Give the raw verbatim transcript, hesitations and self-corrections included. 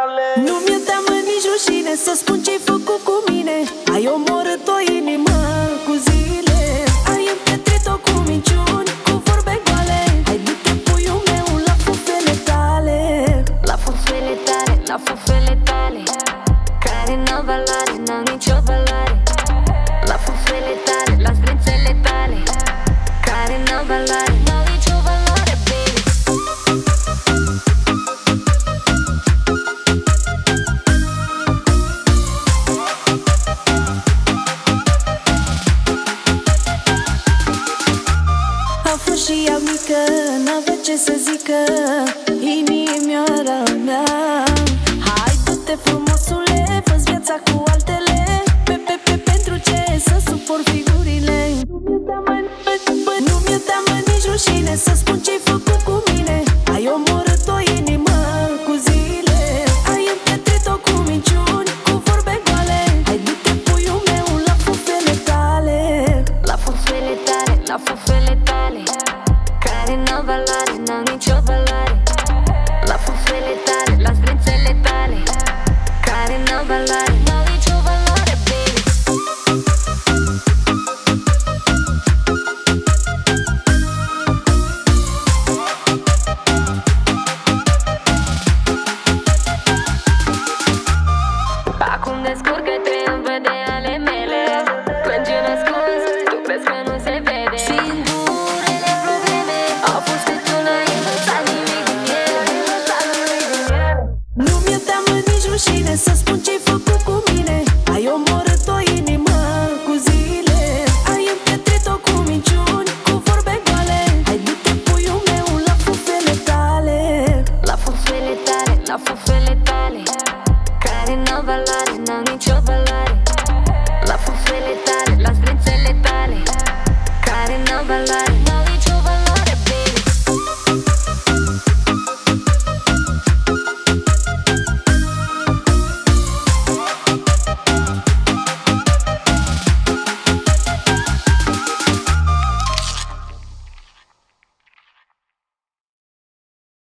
tale. Nu mi-e teamă nici rușine să spun ce-ai făcut cu mine. Ai omorât o inimă cu zile. Ai împietrit-o cu minciuni, cu vorbe goale. Hai du-te puiul meu la fufele tale. La fufele tale, la fufele tale, care n-au valoare, n-au nicio valoare. La fufele tale, la sprințele tale, care n-au valoare, n-au nicio valoare, baby. A fost și ea mică, n-avea ce să zică, inimioara mea. Hai du-te frumosule, fă-ți viața cu altele. Pe, pe, pe, pentru ce să suport figurile? Nu mi-e teamă, nu mi-e teamă nici rușine să spun ce-ai făcut cu mine. Ai omorât o inimă cu zile. Ai împietrit-o cu minciuni, cu vorbe goale. Hai du-te puiul meu la fufele tale. La fufele tale, la fufele tale, care n-au valoare, n-au nicio valoare. La fufele tale, la sprințele tale, care n-au valoare.